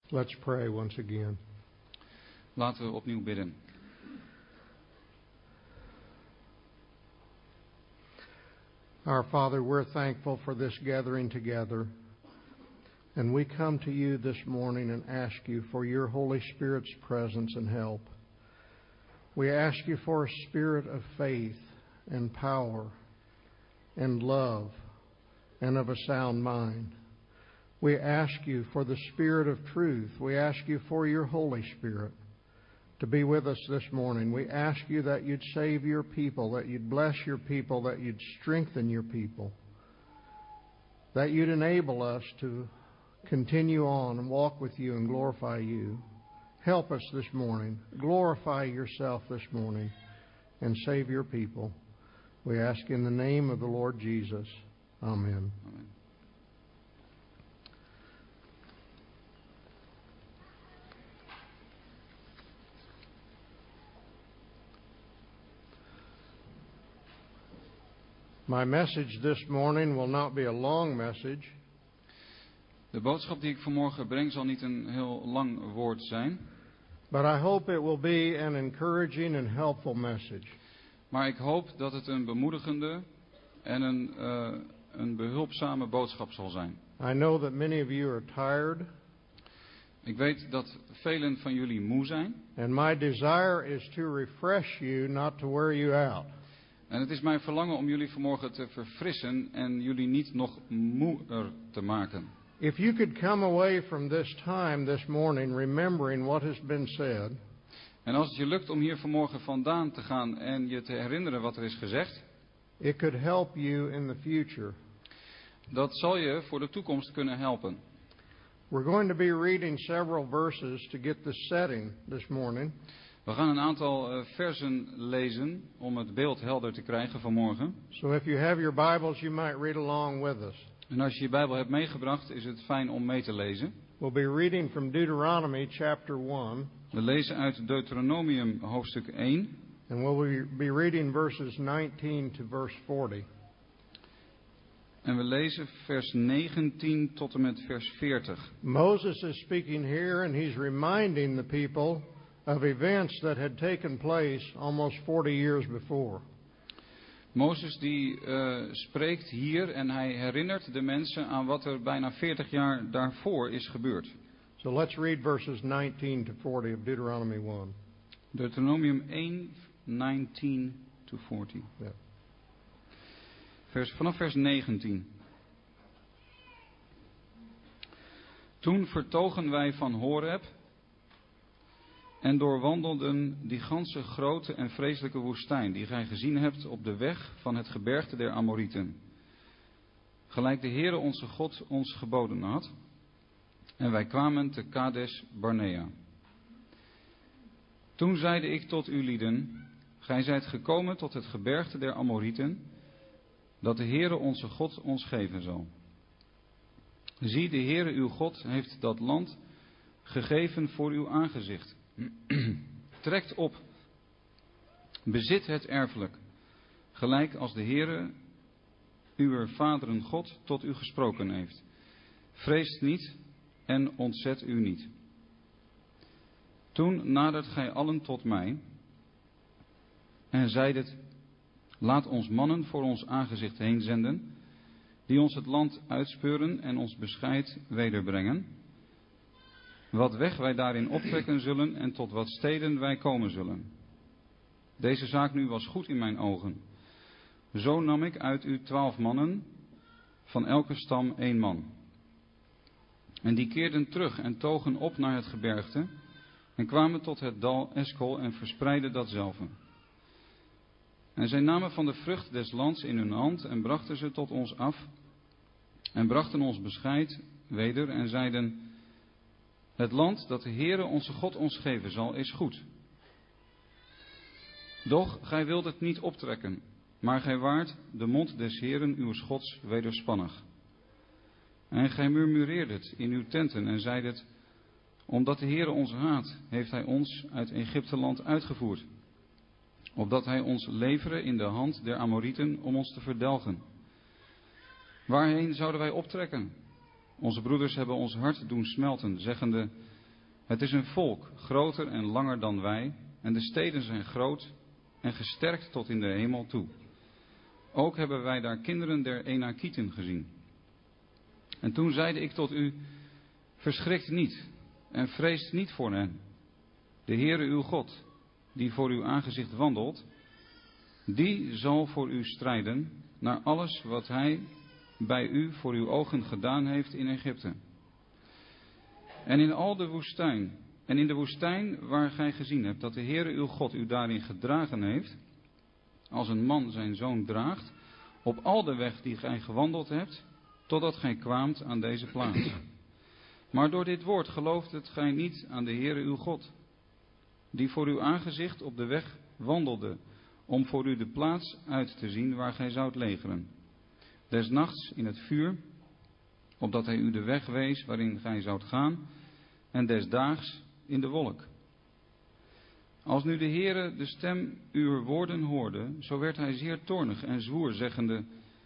Let's pray once again. Laten we opnieuw bidden. Our Father, we're thankful for this gathering together. And we come to you this morning and ask you for your Holy Spirit's presence and help. We ask you for a spirit of faith and power and love and of a sound mind. We ask you for the Spirit of truth. We ask you for your Holy Spirit to be with us this morning. We ask you that you'd save your people, that you'd bless your people, that you'd strengthen your people, that you'd enable us to continue on and walk with you and glorify you. Help us this morning. Glorify yourself this morning and save your people. We ask in the name of the Lord Jesus. Amen. Amen. My message this morning will not be a long message. De boodschap die ik vanmorgen breng zal niet een heel lang woord zijn. But I hope it will be an encouraging and helpful message. Maar ik hoop dat het een bemoedigende en een behulpzame boodschap zal zijn. I know that many of you are tired. Ik weet dat velen van jullie moe zijn. And my desire is to refresh you, not to wear you out. En het is mijn verlangen om jullie vanmorgen te verfrissen en jullie niet nog moeer te maken. If you could come away from this time this morning remembering what has been said. En als het je lukt om hier vanmorgen vandaan te gaan en je te herinneren wat er is gezegd. It could help you in the future. Dat zal je voor de toekomst kunnen helpen. We're going to be reading several verses to get the setting this morning. We gaan een aantal versen lezen om het beeld helder te krijgen vanmorgen. So if you have your Bibles, you might read along with us. En als je je Bijbel hebt meegebracht, is het fijn om mee te lezen. We'll be reading from Deuteronomy chapter 1. We lezen uit Deuteronomium hoofdstuk 1. And we'll be reading verses 19 to verse 40. En we lezen vers 19 tot en met vers 40. Moses is speaking here and he's reminding the people of events that had taken place almost 40 years before. Mozes die spreekt hier en hij herinnert de mensen aan wat er bijna 40 jaar daarvoor is gebeurd. So let's read verses 19 to 40 of Deuteronomy 1. Deuteronomium 1, 19 to 40. Yeah. Vanaf vers 19. Toen vertogen wij van Horeb en doorwandelden die ganse grote en vreselijke woestijn die gij gezien hebt op de weg van het gebergte der Amorieten. Gelijk de Heere onze God ons geboden had. En wij kwamen te Kades Barnea. Toen zeide ik tot u lieden, gij zijt gekomen tot het gebergte der Amorieten, dat de Heere onze God ons geven zal. Zie, de Heere uw God heeft dat land gegeven voor uw aangezicht. Trekt op, bezit het erfelijk, gelijk als de Heere uw vaderen God tot u gesproken heeft. Vreest niet en ontzet u niet. Toen nadert gij allen tot mij en zeidet, laat ons mannen voor ons aangezicht heen zenden, die ons het land uitspeuren en ons bescheid wederbrengen, wat weg wij daarin optrekken zullen en tot wat steden wij komen zullen. Deze zaak nu was goed in mijn ogen. Zo nam ik uit u 12 mannen, van elke stam 1 man. En die keerden terug en togen op naar het gebergte en kwamen tot het dal Eskol en verspreidden datzelve. En zij namen van de vrucht des lands in hun hand en brachten ze tot ons af en brachten ons bescheid weder en zeiden, het land dat de Heere onze God ons geven zal is goed. Doch gij wilt het niet optrekken, maar gij waart de mond des Heeren uw Gods wederspannig. En gij murmureerdet in uw tenten en zeidet, omdat de Heere ons haat, heeft hij ons uit Egypteland uitgevoerd, opdat hij ons levere in de hand der Amorieten om ons te verdelgen. Waarheen zouden wij optrekken? Onze broeders hebben ons hart doen smelten, zeggende, Het is een volk, groter en langer dan wij, en de steden zijn groot en gesterkt tot in de hemel toe. Ook hebben wij daar kinderen der Enakieten gezien. En toen zeide ik tot u, verschrikt niet en vreest niet voor hen. De Heere uw God, die voor uw aangezicht wandelt, die zal voor u strijden naar alles wat hij bij u voor uw ogen gedaan heeft in Egypte. En in de woestijn waar gij gezien hebt dat de Heere uw God u daarin gedragen heeft, als een man zijn zoon draagt, op al de weg die gij gewandeld hebt, totdat gij kwaamt aan deze plaats. Maar door dit woord gelooft het gij niet aan de Heere uw God, die voor uw aangezicht op de weg wandelde, om voor u de plaats uit te zien waar gij zoudt legeren. Des nachts in het vuur, opdat hij u de weg wees waarin gij zoudt gaan, en des daags in de wolk. Als nu de Heere de stem uw woorden hoorde, zo werd hij zeer toornig en zwoer, zeggende,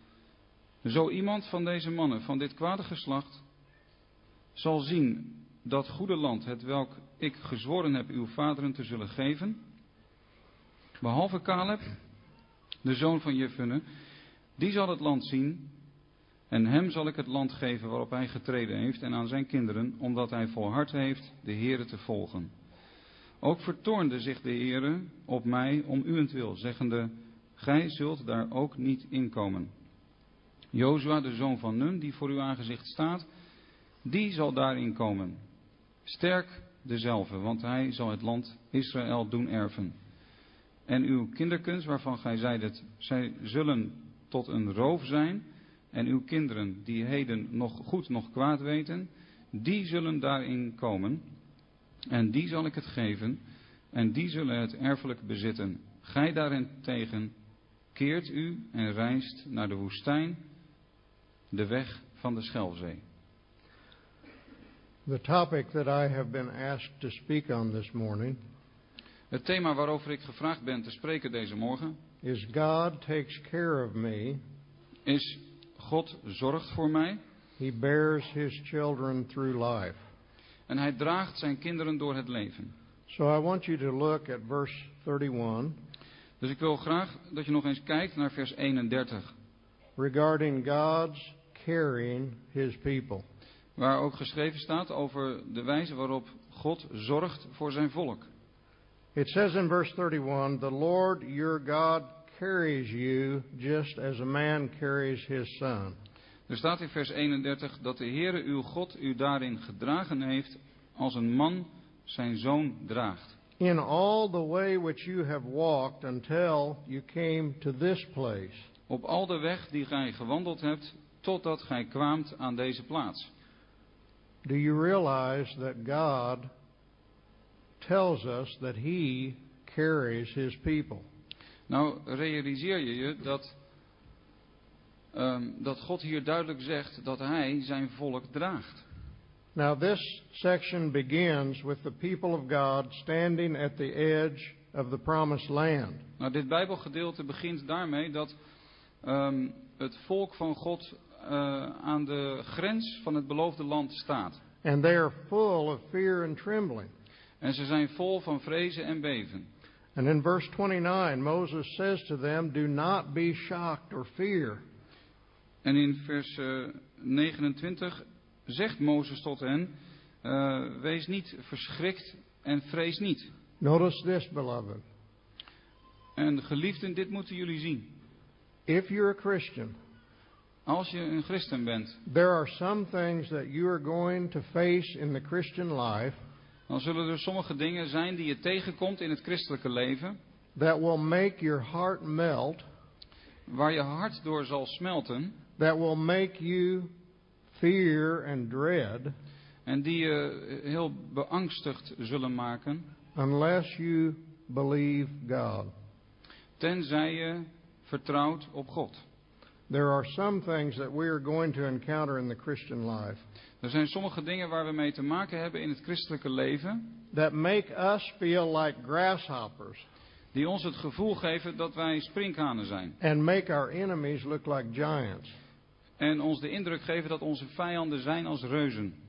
zo iemand van deze mannen, van dit kwade geslacht, zal zien dat goede land, hetwelk ik gezworen heb uw vaderen te zullen geven, behalve Caleb, de zoon van Jefune, die zal het land zien, en hem zal ik het land geven waarop hij getreden heeft, en aan zijn kinderen, omdat hij volhard heeft de Heere te volgen. Ook vertoornde zich de Heere op mij om uwentwil, zeggende, gij zult daar ook niet inkomen. Jozua, de zoon van Nun, die voor uw aangezicht staat, die zal daarin komen. Sterk dezelfde, want hij zal het land Israël doen erven. En uw kinderkens, waarvan gij zeidet, zij zullen tot een roof zijn, en uw kinderen, die heden nog goed nog kwaad weten, die zullen daarin komen, en die zal ik het geven, en die zullen het erfelijk bezitten. Gij daarentegen keert u en reist naar de woestijn, de weg van de Schelfzee. The topic that I have been asked to speak on this morning Het thema waarover ik gevraagd ben te spreken deze morgen is God takes care of me. is God zorgt voor mij He bears his children through life. en hij draagt zijn kinderen door het leven. So I want you to look at verse 31 Dus ik wil graag dat je nog eens kijkt naar vers 31, regarding God's carrying his people. waar ook geschreven staat over de wijze waarop God zorgt voor zijn volk. It says in verse 31, the Lord your God carries you just as a man carries his son. Er staat in vers 31 dat de Heere uw God u daarin gedragen heeft als een man zijn zoon draagt. In all the way which you have walked until you came to this place. Op al de weg die gij gewandeld hebt, totdat gij kwaamt aan deze plaats. Do you realize that God tells us that he carries his people? Nou, realiseer je je dat God hier duidelijk zegt dat hij zijn volk draagt. Now this section begins with the people of God standing at the edge of the promised land. Nou, dit Bijbelgedeelte begint daarmee dat het volk van God aan de grens van het beloofde land staat. And they are full of fear and trembling. En ze zijn vol van vrezen en beven. And in verse 29, Moses says to them, do not be shocked or fear. En in vers 29 zegt Mozes tot hen, wees niet verschrikt en vrees niet. Notice this, beloved. En geliefden, dit moeten jullie zien. If you're a Christian, Als je een christen bent, there are some things that you are going to face in the Christian life dan zullen er sommige dingen zijn die je tegenkomt in het christelijke leven, that will make your heart melt, waar je hart door zal smelten, that will make you fear and dread, en die je heel beangstigd zullen maken, unless you believe God. tenzij je vertrouwt op God. There are some things that we are going to encounter in the Christian life Er zijn sommige dingen waar we mee te maken hebben in het christelijke leven, that make us feel like grasshoppers die ons het gevoel geven dat wij sprinkhanen zijn. and make our enemies look like giants. En ons de indruk geven dat onze vijanden zijn als reuzen.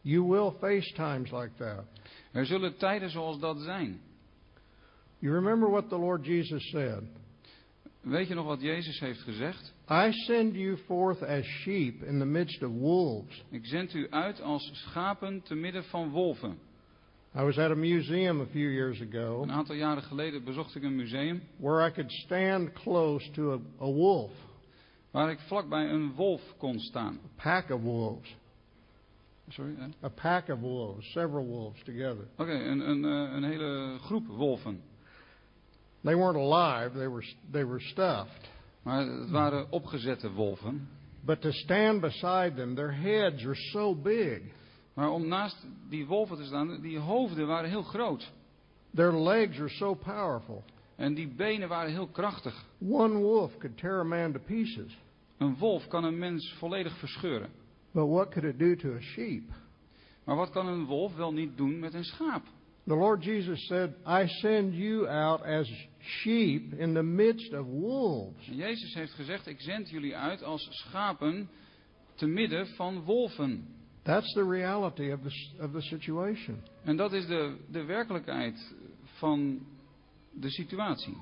You will face times like that. Er zullen tijden zoals dat zijn. You remember what the Lord Jesus said? Weet je nog wat Jezus heeft gezegd? I send you forth as sheep in the midst of wolves. Ik zend u uit als schapen te midden van wolven. I was at a museum a few years ago Een aantal jaren geleden bezocht ik een museum where I could stand close to a wolf, waar ik vlakbij een wolf kon staan. a pack of wolves. Sorry? A pack of wolves, several wolves together. Oké, een hele groep wolven. They weren't alive, they were stuffed. Maar het waren opgezette wolven. But to stand beside them, their heads are so big. Maar om naast die wolven te staan, die hoofden waren heel groot. Their legs are so powerful. En die benen waren heel krachtig. One wolf could tear a man to pieces. Een wolf kan een mens volledig verscheuren. But what could it do to a sheep? Maar wat kan een wolf wel niet doen met een schaap? The Lord Jesus said, I send you out as sheep in the midst of wolves. En Jezus heeft gezegd, ik zend jullie uit als schapen te midden van wolven. That's the reality of the situation. En dat is de werkelijkheid van de situatie.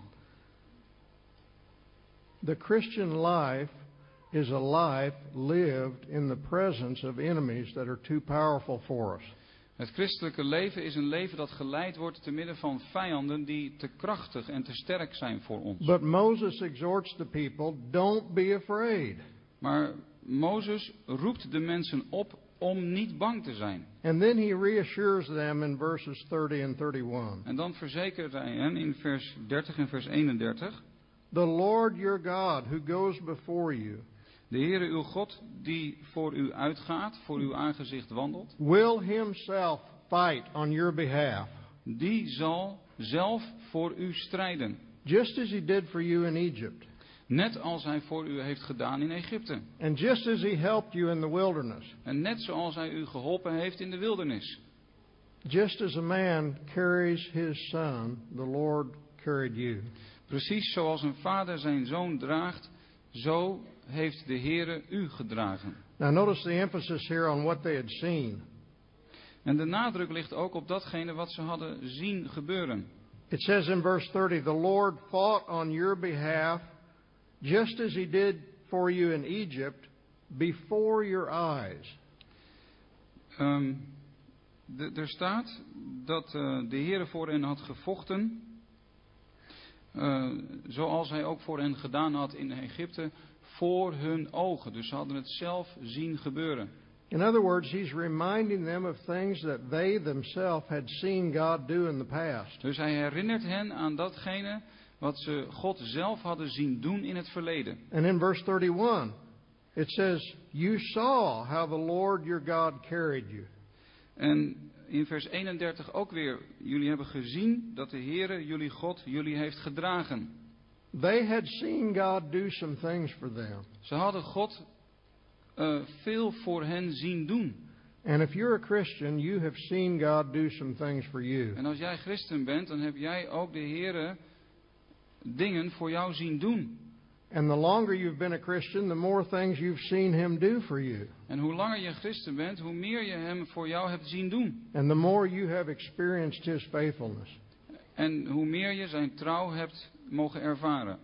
The Christian life is a life lived in the presence of enemies that are too powerful for us. Het christelijke leven is een leven dat geleid wordt te midden van vijanden die te krachtig en te sterk zijn voor ons. But Moses exhorts the people, don't be afraid. Maar Mozes roept de mensen op om niet bang te zijn. And then he reassures them in verses 30 and 31. En dan verzekert hij hen in vers 30 en vers 31. The Lord your God who goes before you De Heere uw God die voor u uitgaat, voor uw aangezicht wandelt. will himself fight on your behalf. Die zal zelf voor u strijden. Just as he did for you in Egypt. Net als hij voor u heeft gedaan in Egypte. And just as he helped you in the wilderness. En net zoals hij u geholpen heeft in de wildernis. Just as a man carries his son, the Lord carried you. Precies zoals een vader zijn zoon draagt, zo heeft de Heere u gedragen. Now notice the emphasis here on what they had seen. En de nadruk ligt ook op datgene wat ze hadden zien gebeuren. It says in verse 30, the Lord fought on your behalf, just as he did for you in Egypt, before your eyes. Er staat dat de Heere voor hen had gevochten, zoals hij ook voor hen gedaan had in Egypte, voor hun ogen. Dus ze hadden het zelf zien gebeuren. In other words, he's reminding them of things that they themselves had seen God do in the past. Dus hij herinnert hen aan datgene wat ze God zelf hadden zien doen in het verleden. And in verse 31, it says, you saw how the Lord your God carried you. En in vers 31 ook weer, jullie hebben gezien dat de Heere, jullie God, jullie heeft gedragen. They had seen God do some things for them. Ze hadden God veel voor hen zien doen. And if you're a Christian, you have seen God do some things for you. En als jij christen bent, dan heb jij ook de Heere dingen voor jou zien doen. And the longer you've been a Christian, the more things you've seen him do for you. En hoe langer je christen bent, hoe meer je hem voor jou hebt zien doen. And the more you have experienced his faithfulness. En hoe meer je zijn trouw hebt mogen ervaren.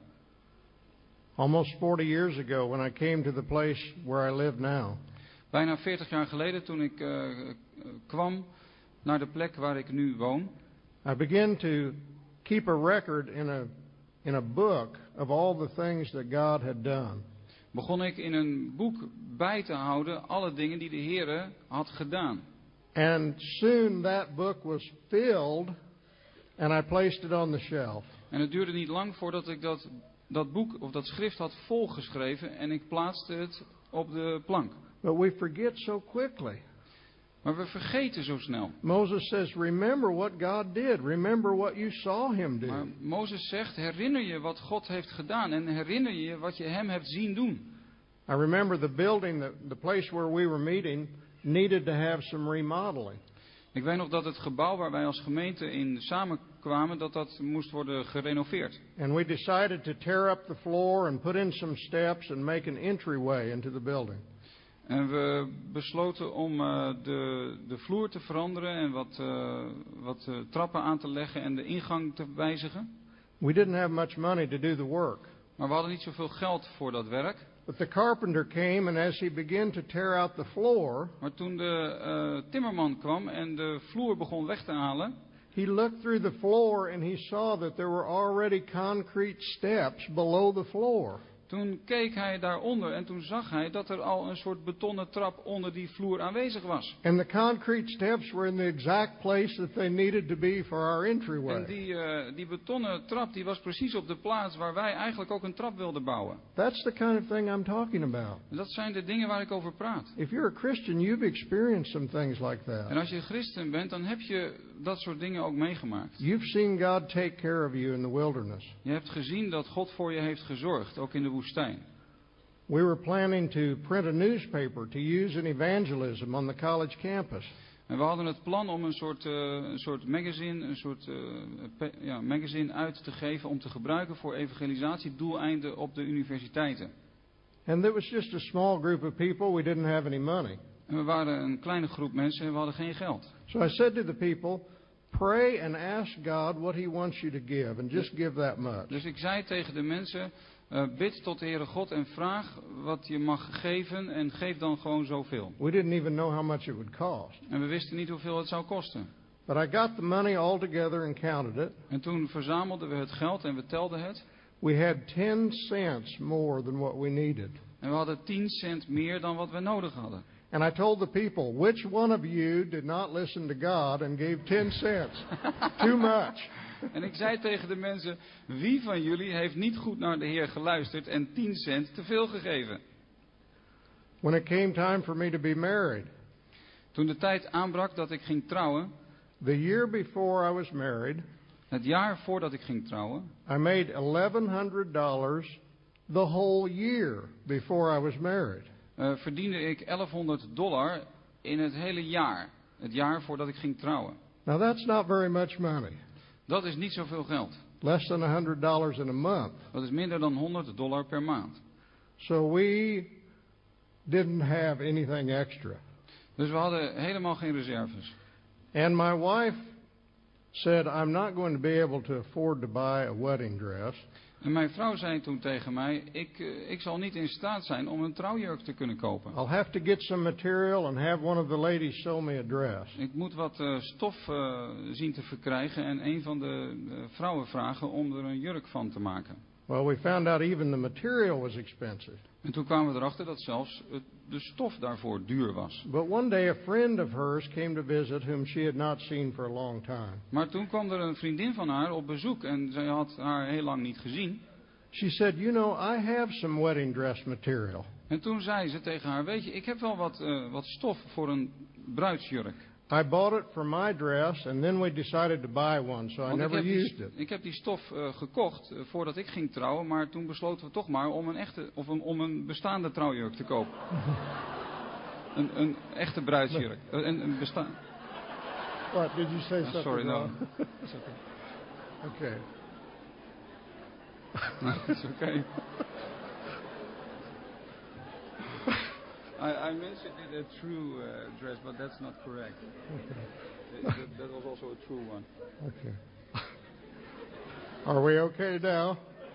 Almost 40 years ago when I came to the place where I live now. Bijna 40 jaar geleden toen ik kwam naar de plek waar ik nu woon. I began to keep a record in a book of all the things that God had done. Begon ik in een boek bij te houden alle dingen die de Heere had gedaan. And soon that book was filled and I placed it on the shelf. En het duurde niet lang voordat ik dat boek of dat schrift had volgeschreven en ik plaatste het op de plank. But we forget so quickly. Maar we vergeten zo snel. Moses says, remember what God did. Remember what you saw him do. Maar Mozes zegt, herinner je wat God heeft gedaan en herinner je wat je hem hebt zien doen. I remember the building, the place where we were meeting, needed to have some remodeling. Ik weet nog dat het gebouw waar wij als gemeente in samenkwamen, dat moest worden gerenoveerd. And we decided to tear up the floor and put in some steps and make an entryway into the building. En we besloten om de vloer te veranderen en wat trappen aan te leggen en de ingang te wijzigen. We didn't have much money to do the work. Maar we hadden niet zoveel geld voor dat werk. But the carpenter came, and as he began to tear out the floor, Maar toen de timmerman kwam en de vloer begon weg te halen, he looked through the floor and he saw that there were already concrete steps below the floor. toen keek hij daaronder en toen zag hij dat er al een soort betonnen trap onder die vloer aanwezig was. And the concrete steps were in the exact place that they needed to be for our entryway. En die betonnen trap die was precies op de plaats waar wij eigenlijk ook een trap wilden bouwen. That's the kind of thing I'm talking about. En dat zijn de dingen waar ik over praat. If you're a Christian, you've experienced some things like En that. als je christen bent, dan heb je dat soort dingen ook meegemaakt. You've seen God take care of you in the wilderness. Je hebt gezien dat God voor je heeft gezorgd, ook in de woestijn. We were planning to print a newspaper to use in evangelism on the college campus. En we hadden het plan om een soort magazine, magazine uit te geven om te gebruiken voor evangelisatiedoeleinden op de universiteiten. And there was just a small group of people. We didn't have any money. En we waren een kleine groep mensen en we hadden geen geld. So I said to the people, pray and ask God what He wants you to give, and just give that much. Dus ik zei tegen de mensen, bid tot de Heere God en vraag wat je mag geven en geef dan gewoon zoveel. We didn't even know how much it would cost. En we wisten niet hoeveel het zou kosten. But I got the money all together and counted it. En toen verzamelden we het geld en we telden het. We had 10 cents more than what we needed. En we hadden 10 cent meer dan wat we nodig hadden. And I told the people, which one of you did not listen to God and gave 10 cents? Too much. En ik zei tegen de mensen, wie van jullie heeft niet goed naar de Heer geluisterd en 10 cent te veel gegeven? When it came time for me to be married, Toen de tijd aanbrak dat ik ging trouwen, the year before I was married, het jaar voordat ik ging trouwen, I made $1,100 the whole year before I was married. verdiende ik $1100 in het hele jaar. Het jaar voordat ik ging trouwen. Now that's not very much money. Dat is niet zoveel geld. Less than $100 in a month. Dat is minder dan $100 per maand. So we didn't have anything extra. Dus we hadden helemaal geen reserves. And my wife said, I'm not going to be able to afford to buy a wedding dress. En mijn vrouw zei toen tegen mij, ik zal niet in staat zijn om een trouwjurk te kunnen kopen. I'll have to get some material and have one of the ladies sew me a dress. Ik moet wat stof zien te verkrijgen en een van de vrouwen vragen om er een jurk van te maken. Well, we found out even the material was expensive. En toen kwamen we erachter dat zelfs de stof daarvoor duur was. But one day a friend of hers came to visit whom she had not seen for a long time. Maar toen kwam er een vriendin van haar op bezoek en zij had haar heel lang niet gezien. She said, you know, I have some wedding dress material. En toen zei ze tegen haar, weet je, ik heb wel wat stof voor een bruidsjurk. I bought it for my dress and then we decided to buy one, so I Want never used it. ik heb die stof gekocht voordat ik ging trouwen, maar toen besloten we toch maar om een bestaande trouwjurk te kopen. een echte bruidsjurk. What, did you say something Sorry, no. wrong? Okay. It's okay. I mentioned it a true dress, but that's not correct. That was also a true one. Okay. Are we okay now?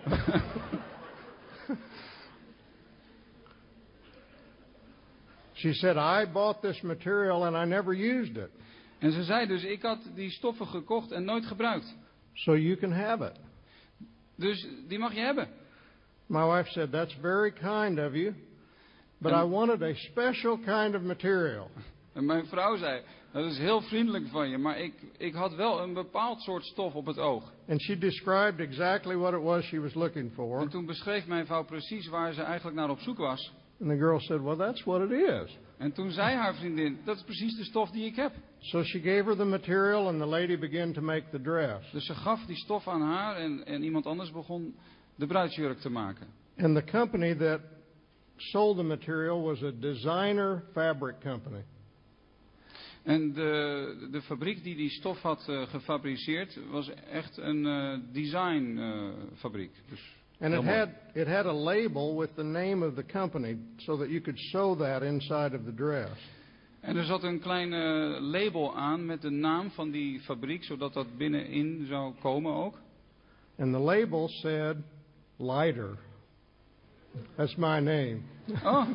She said, I bought this material and I never used it. En ze zei dus, ik had die stoffen gekocht en nooit gebruikt. So you can have it. Dus die mag je hebben. My wife said, that's very kind of you, but I wanted a special kind of material. En mijn vrouw zei, dat is heel vriendelijk van je, maar ik had wel een bepaald soort stof op het oog. And she described exactly what it was she was looking for. En toen beschreef mijn vrouw precies waar ze eigenlijk naar op zoek was. And the girl said, well, that's what it is. En toen zei haar vriendin, dat is precies de stof die ik heb. So she gave her the material and the lady began to make the dress. Dus ze gaf die stof aan haar en iemand anders begon de bruidsjurk te maken. And the company that sold the material was a designer fabric company. En de fabriek die stof had gefabriceerd was echt een designfabriek. Dus And Heel mooi. it had a label with the name of the company so that you could sew that inside of the dress. En er zat een klein label aan met de naam van die fabriek, zodat dat binnenin zou komen ook. And the label said, Lighter. That's my name. Oh.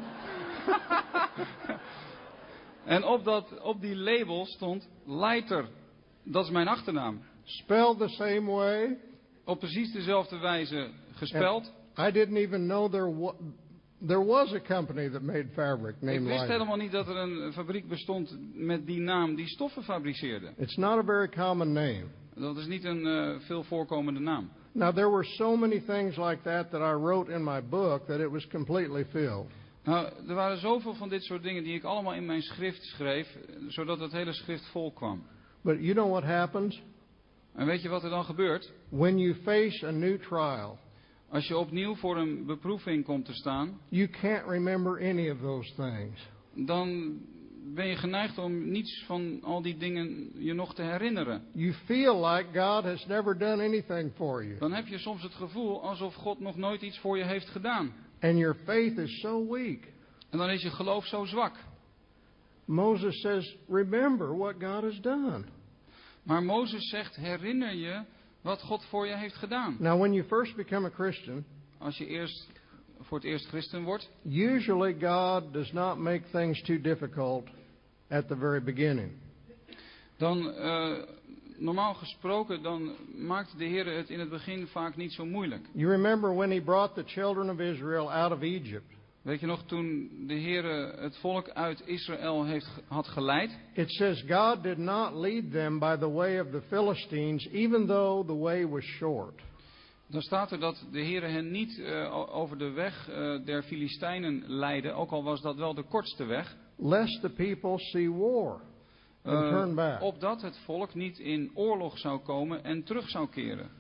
En op die label stond Leiter. Dat is mijn achternaam. Spelled the same way. Op precies dezelfde wijze gespeld. I didn't even know there was a company that made fabric Ik named wist Lighter. helemaal niet dat er een fabriek bestond met die naam die stoffen fabriceerde. It's not a very common name. Dat is niet een veel voorkomende naam. Now, there were so many things like that I wrote in my book that it was completely filled. Nou, er waren zoveel van dit soort dingen die ik allemaal in mijn schrift schreef, zodat het hele schrift vol kwam. But you know what happens? En weet je wat er dan gebeurt? When you face a new trial, Als je opnieuw voor een beproeving komt te staan, you can't remember any of those things. dan ben je geneigd om niets van al die dingen je nog te herinneren. You feel like God has never done anything for you. Dan heb je soms het gevoel alsof God nog nooit iets voor je heeft gedaan. And your faith is so weak. En dan is je geloof zo zwak. Moses says, remember what God has done. Maar Mozes zegt, herinner je wat God voor je heeft gedaan. Now, when you first become a Christian, Als je voor het eerst christen wordt, usually God does not make things too difficult at the very beginning. dan normaal gesproken, dan maakt de Heer het in het begin vaak niet zo moeilijk. You remember when he brought the children of Israel out of Egypt. Weet je nog, toen de Heer het volk uit Israël had geleid? It says God did not lead them by the way of the Philistines, even though the way was short. Dan staat er dat de Heer hen niet over de weg der Filistijnen leidde, ook al was dat wel de kortste weg. Lest the people see war and turn back. Opdat het volk niet in oorlog zou komen en terug zou keren.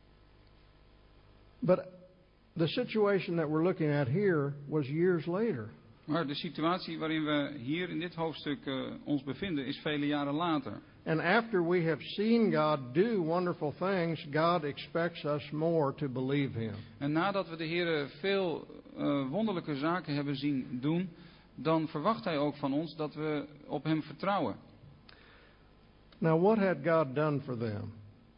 But the situation that we're looking at here was years later. Maar de situatie waarin we hier in dit hoofdstuk ons bevinden is vele jaren later. And after we have seen God do wonderful things, God expects us more to believe Him. En nadat we de Heer veel wonderlijke zaken hebben zien doen, dan verwacht Hij ook van ons dat we op Hem vertrouwen. Now, what had God done for them?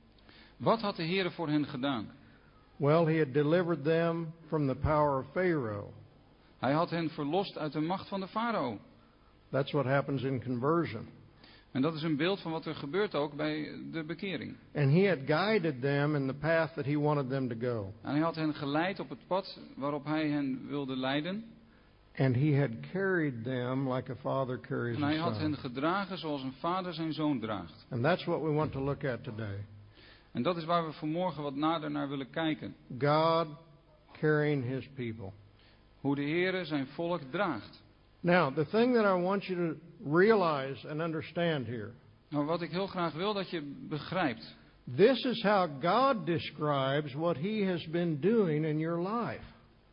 Wat had de Heer voor hen gedaan? Well, He had delivered them from the power of Pharaoh. Hij had hen verlost uit de macht van de farao. That's what happens in conversion. En dat is een beeld van wat er gebeurt ook bij de bekering. And He had guided them in the path that He wanted them to go. En hij had hen geleid op het pad waarop hij hen wilde leiden. And He had carried them like a father carries En hij a had hen son. gedragen zoals een vader zijn zoon draagt. And that's what we want to look at today. En dat is waar we vanmorgen wat nader naar willen kijken. God carrying His people. Hoe de Heer zijn volk draagt. Now, the thing that I want you to realize and understand here. Nou, wat ik heel graag wil dat je begrijpt. This is how God describes what He has been doing in your life.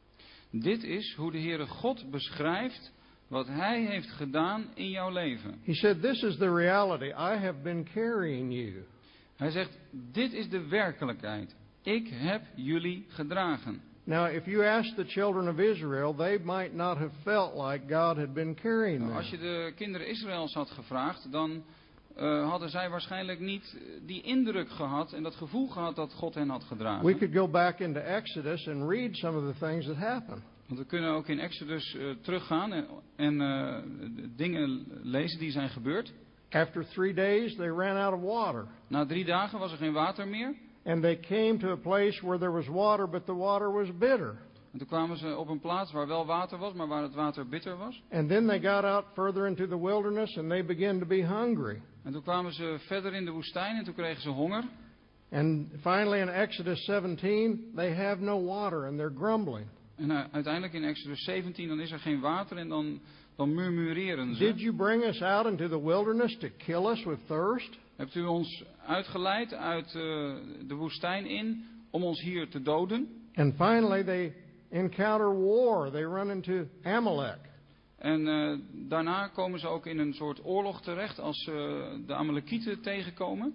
Dit is hoe de Heere God beschrijft wat Hij heeft gedaan in jouw leven. He said, this is the reality. I have been carrying you. Hij zegt, dit is de werkelijkheid. Ik heb jullie gedragen. Now, if you ask the children of Israel, they might not have felt like God had been carrying Nou, them. als je de kinderen Israëls had gevraagd, dan hadden zij waarschijnlijk niet die indruk gehad en dat gevoel gehad dat God hen had gedragen. We could go back into Exodus and read some of the things that happened. Want we kunnen ook in Exodus teruggaan en dingen lezen die zijn gebeurd. After 3 days, they ran out of water. Na 3 dagen was er geen water meer. And they came to a place where there was water, but the water was bitter. En toen kwamen ze op een plaats waar wel water was, maar waar het water bitter was. And then they got out further into the wilderness and they began to be hungry. En toen kwamen ze verder in de woestijn en toen kregen ze honger. And finally in Exodus 17, they have no water and they're grumbling. En uiteindelijk in Exodus 17, dan is er geen water en dan murmureren ze. Did you bring us out into the wilderness to kill us with thirst? Hebt u ons uitgeleid uit de woestijn in om ons hier te doden? And finally they encounter war. They run into Amalek. En daarna komen ze ook in een soort oorlog terecht als ze de Amalekieten tegenkomen.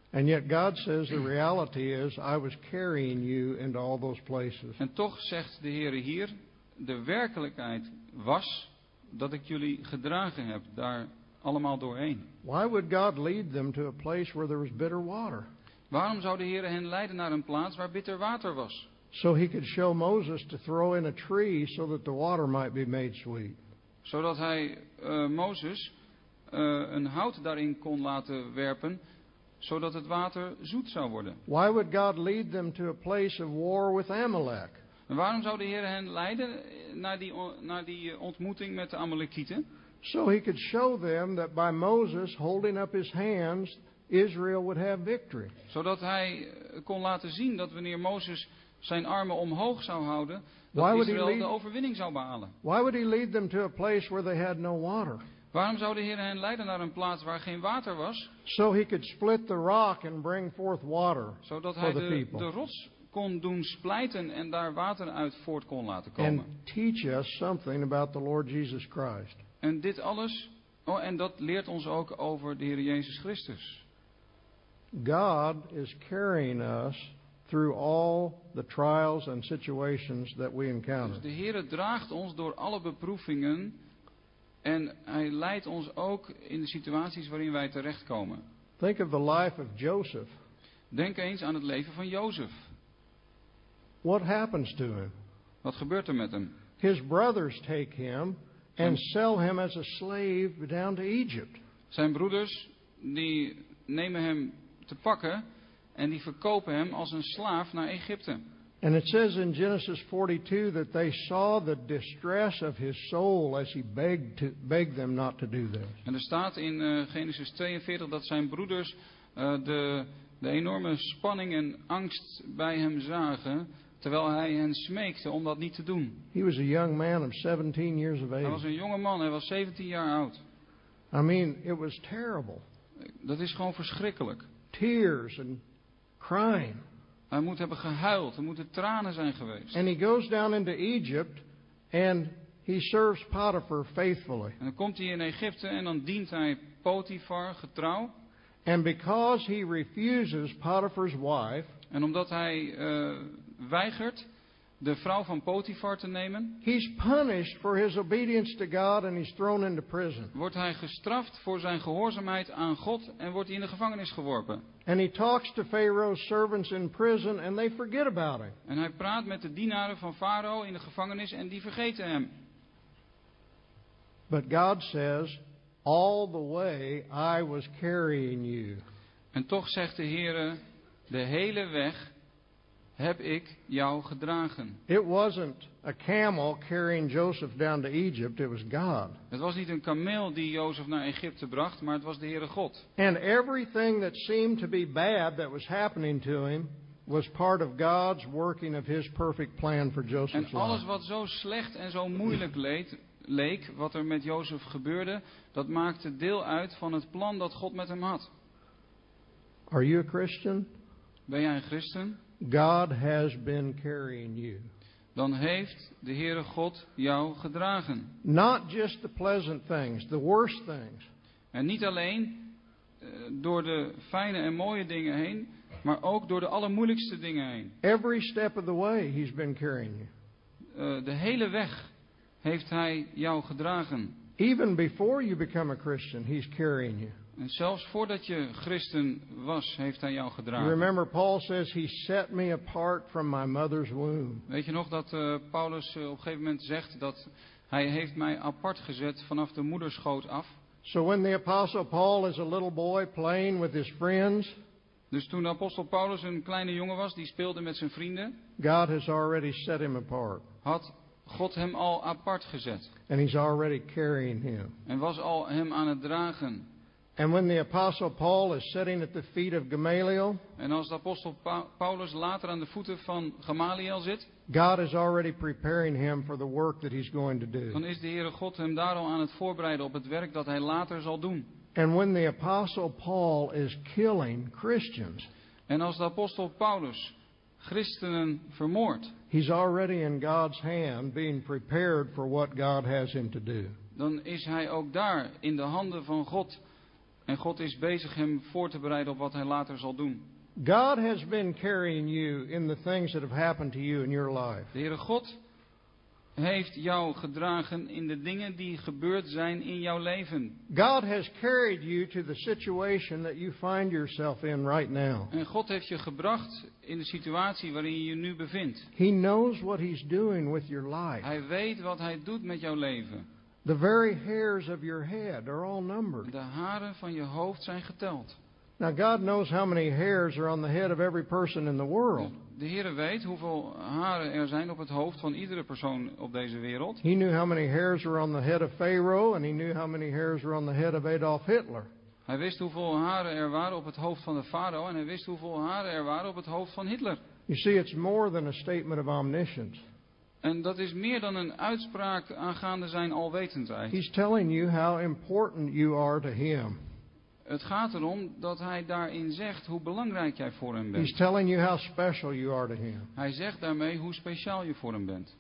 And yet God says the reality is, I was carrying you into all those places. En toch zegt de Heer hier, de werkelijkheid was dat ik jullie gedragen heb, daar allemaal doorheen. Why would God lead them to a place where there was bitter water? Waarom zou de Heer hen leiden naar een plaats waar bitter water was? So he could show Moses to throw in a tree so that the water might be made sweet. Zodat hij Mozes een hout daarin kon laten werpen, zodat het water zoet zou worden. Why would God lead them to a place of war with Amalek? En waarom zou de Heer hen leiden naar die ontmoeting met de Amalekieten? So he could show them that by Moses holding up his hands, Israel would have victory. Zodat hij kon laten zien dat wanneer Mozes zijn armen omhoog zou houden, Why dat would he Israël lead- de overwinning zou behalen. Why would he lead them to a place where they had no water? Waarom zou de Heer hen leiden naar een plaats waar geen water was? So he could split the rock and bring forth water Zodat for hij the de people. rots kon doen splijten en daar water uit voort kon laten And komen. teach us something about the Lord Jesus Christ. En dit alles, en dat leert ons ook over de Heer Jezus Christus. God is carrying us through all the trials and situations that we Dus encounter. de Heer draagt ons door alle beproevingen en hij leidt ons ook in de situaties waarin wij terechtkomen. Think of the life of Joseph. Denk eens aan het leven van Jozef. What happens to him? Wat gebeurt er met hem? His brothers take him and sell him as a slave down to Egypt. Zijn broeders die nemen hem te pakken en die verkopen hem als een slaaf naar Egypte. And it says in Genesis 42 that they saw the distress of his soul as he begged them not to do this. En er staat in Genesis 42 dat zijn broeders de enorme spanning en angst bij hem zagen, terwijl hij hen smeekte om dat niet te doen. He was a young man of 17 years of Hij was age. een jonge man, hij was 17 jaar oud. I mean, it was terrible. Dat is gewoon verschrikkelijk. Tears and crying. Hij moet hebben gehuild, er moeten tranen zijn geweest. And he goes down into Egypt and he serves Potiphar faithfully. En dan komt hij in Egypte en dan dient hij Potifar getrouw. And because he refuses Potiphar's wife, En omdat hij weigert de vrouw van Potifar te nemen, he's punished for his obedience to God and he's thrown into prison. wordt hij gestraft voor zijn gehoorzaamheid aan God en wordt hij in de gevangenis geworpen. And he talks to Pharaoh's servants in prison and they forget about him. En hij praat met de dienaren van Farao in de gevangenis en die vergeten hem. But God says, all the way I was carrying you. En toch zegt de Heere, de hele weg heb ik jou gedragen. It wasn't a camel carrying Joseph down to Egypt, it was God. Het was niet een kameel die Jozef naar Egypte bracht, maar het was de Heere God. And everything that seemed to be bad that was happening to him was part of God's working of his perfect plan for En Joseph's alles life. wat zo slecht en zo moeilijk leek, wat er met Jozef gebeurde, dat maakte deel uit van het plan dat God met hem had. Are you a Christian? Ben jij een christen? God has been carrying you. Dan heeft de Heere God jou gedragen. Not just the pleasant things, the worst things. En niet alleen door de fijne en mooie dingen heen, maar ook door de allermoeilijkste dingen heen. Every step of the way he's been carrying you. De hele weg heeft hij jou gedragen. Even before you become a Christian, he's carrying you. En zelfs voordat je christen was, heeft hij jou You gedragen. remember Paul says he set me apart from my mother's womb. Weet je nog dat Paulus op een gegeven moment zegt dat hij heeft mij apart gezet vanaf de moederschoot af. So when the apostle Paul is a little boy playing with his friends, Dus toen de apostel Paulus een kleine jongen was, die speelde met zijn vrienden, God has already set him apart. had God hem al apart gezet. And he's already carrying him. En was al hem aan het dragen. And when the apostle Paul is sitting at the feet of Gamaliel, En als de apostel Paulus later aan de voeten van Gamaliel zit, God is already preparing him for the work that he's going to do. dan is de Heere God hem daar al aan het voorbereiden op het werk dat hij later zal doen. And when the apostle Paul is killing Christians, En als de apostel Paulus christenen vermoordt, he's already in God's hand being prepared for what God has him to do. dan is hij ook daar in de handen van God En God is bezig hem voor te bereiden op wat hij later zal doen. God has been carrying you in the things that have happened to you in your life. De Heere God heeft jou gedragen in de dingen die gebeurd zijn in jouw leven. God has carried you to the situation that you find yourself in right now. En God heeft je gebracht in de situatie waarin je je nu bevindt. He knows what He's doing with your life. Hij weet wat hij doet met jouw leven. The very hairs of your head are all numbered. De haren van je hoofd zijn geteld. Now God knows how many hairs are on the head of every person in the world. De Heere weet hoeveel haren er zijn op het hoofd van iedere persoon op deze wereld. He knew how many hairs were on the head of Pharaoh, and He knew how many hairs were on the head of Adolf Hitler. Hij wist hoeveel haren er waren op het hoofd van de farao en hij wist hoeveel haren er waren op het hoofd van Hitler. You see, it's more than a statement of omniscience. En dat is meer dan een uitspraak aangaande zijn alwetendheid. He's telling you how important you are to Him. Het gaat erom dat hij daarin zegt hoe belangrijk jij voor hem He's bent. telling you how special you are to Him. Hij zegt daarmee hoe speciaal je voor hem bent.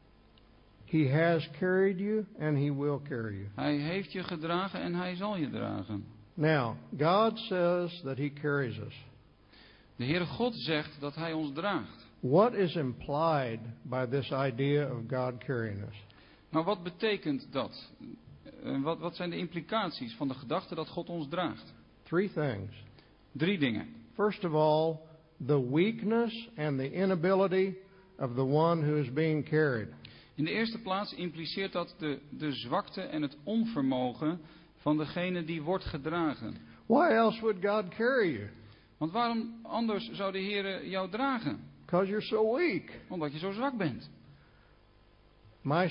He has carried you and He will carry you. Hij heeft je gedragen en hij zal je dragen. Now, God says that He carries us. De Heere God zegt dat hij ons draagt. What is implied by this idea of God carrying us? Maar wat betekent dat? Wat zijn de implicaties van de gedachte dat God ons draagt? 3 things. 3 dingen. First of all, the weakness and the inability of the one who is being carried. In de eerste plaats impliceert dat de zwakte en het onvermogen van degene die wordt gedragen. Why else would God carry you? Want waarom anders zou de Heere jou dragen? Because you're so weak. Omdat je zo zwak bent. My